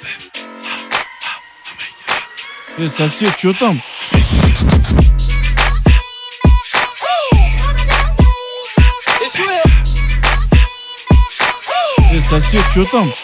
Сосед, что там? Сосед, что там?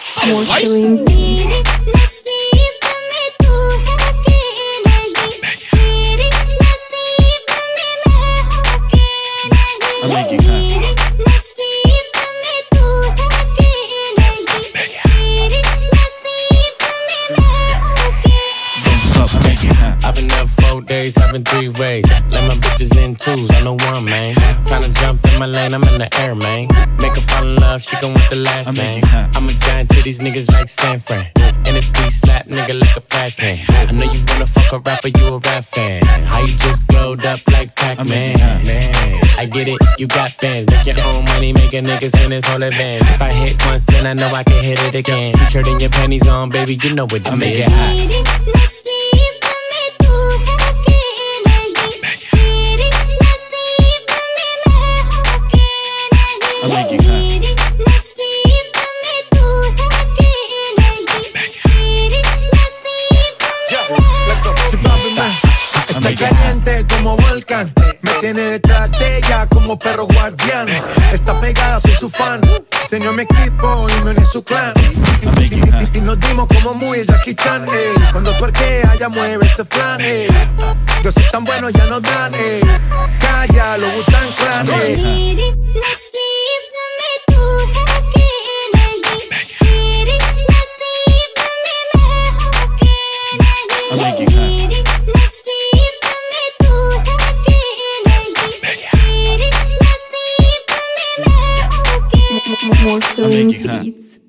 I've been up 4 days, having 3 ways. Let my bitches in twos, I know one, man. Tryna jump in my lane, I'm in the air, man. Make her fall in love, she gon' with the last name. I'm a giant to these niggas like San Fran. And if we slap, nigga, like a fat pan. I know you wanna fuck a rapper, you a rap fan. How you just glowed up like Pac-Man, man. I get it, you got fans. Make your own money, make a nigga spend his whole advance. If I hit once, then I know I can hit it again. T-shirt and your panties on, baby, you know what it is. I make it hot. Estoy caliente como volcán, me tiene detrás de ella como perro guardián. Está pegada, soy su fan, enseñó mi equipo y me uní su clan. Y nos dimos como muy Jackie Chan, cuando tuerquea ella mueve ese flan, yo soy tan bueno ya no dan, calla, lo gustan clan, More Beats.